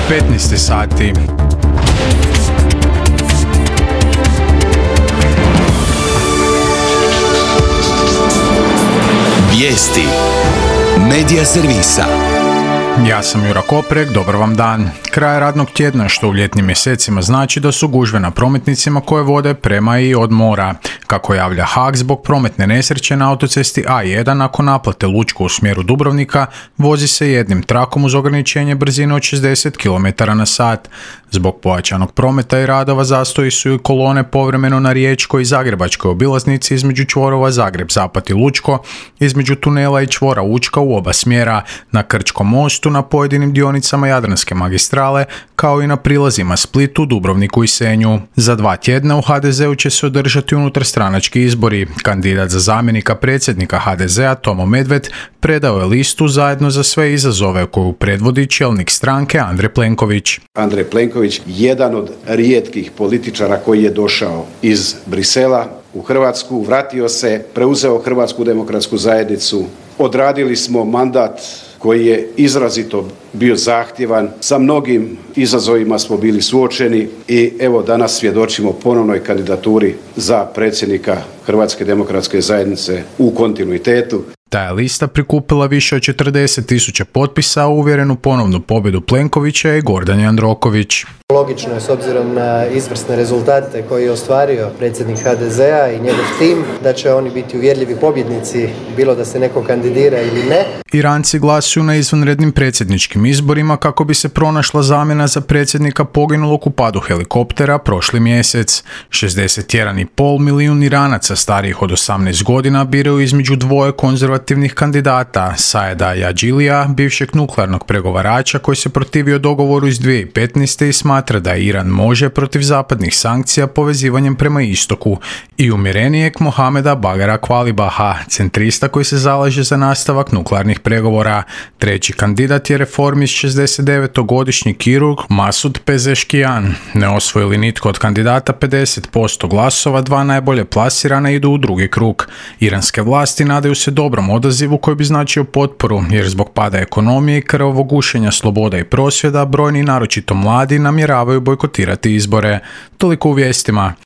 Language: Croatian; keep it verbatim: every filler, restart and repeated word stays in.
petnaest sati. Vijesti Medija servisa. Ja sam Jura Koprek, dobar vam dan. Kraj radnog tjedna, što u ljetnim mjesecima znači da su gužve na prometnicama koje vode prema i od mora. Kako javlja Haag, zbog prometne nesreće na autocesti A jedan nakon naplate Lučko u smjeru Dubrovnika vozi se jednim trakom uz ograničenje brzine od šezdeset kilometara na sat. Zbog pojačanog prometa i radova zastoji su i kolone povremeno na riječkoj i zagrebačkoj obilaznici između čvorova Zagreb-Zapad i Lučko, između tunela i čvora Učka u oba smjera, na Krčkom mostu, na pojedinim dionicama Jadranske magistrale, kao i na prilazima Splitu, Dubrovniku i Senju. Za dva tjedna u ha de zeu će se održati unutarstranački izbori. Kandidat za zamjenika predsjednika ha de zea Tomo Medved predao je listu Zajedno za sve izazove koju predvodi čelnik stranke Andrej Plenković. Andrej Plenković, jedan od rijetkih političara koji je došao iz Brisela u Hrvatsku, vratio se, preuzeo Hrvatsku demokratsku zajednicu. Odradili smo mandat koji je izrazito bio zahtjevan, sa mnogim izazovima smo bili suočeni i evo danas svjedočimo ponovnoj kandidaturi za predsjednika Hrvatske demokratske zajednice u kontinuitetu. Ta je lista prikupila više od četrdeset tisuća potpisa u uvjerenu ponovnu pobjedu Plenkovića i Gordan Jandroković. Logično je, s obzirom na izvrsne rezultate koje je ostvario predsjednik ha de zea i njegov tim, da će oni biti uvjerljivi pobjednici, bilo da se neko kandidira ili ne. Iranci glasuju na izvanrednim predsjedničkim izborima kako bi se pronašla zamjena za predsjednika poginulog u padu helikoptera prošli mjesec. šezdeset jedan zarez pet milijun Iranaca starijih od osamnaest godina biraju između dvoje konzervativnih kandidata, Saeda Jadžilija, bivšeg nuklearnog pregovarača koji se protivio dogovoru iz dvije tisuće petnaeste i smatra da Iran može protiv zapadnih sankcija povezivanjem prema istoku, i umjerenijeg Mohameda Bagara Kvalibaha, centrista koji se zalaže za nastavak nuklearnih pregovora. Treći kandidat je reformist šezdesetdevetogodišnji kirurg Masud Pezeshkian. Ne osvoji li nitko od kandidata pedeset posto glasova, dva najbolje plasirana idu u drugi krug. Iranske vlasti nadaju se dobrom odazivu koji bi značio potporu, jer zbog pada ekonomije i krvavog gušenja sloboda i prosvjeda brojni, naročito mladi, namjeravaju bojkotirati izbore. Toliko u vijestima.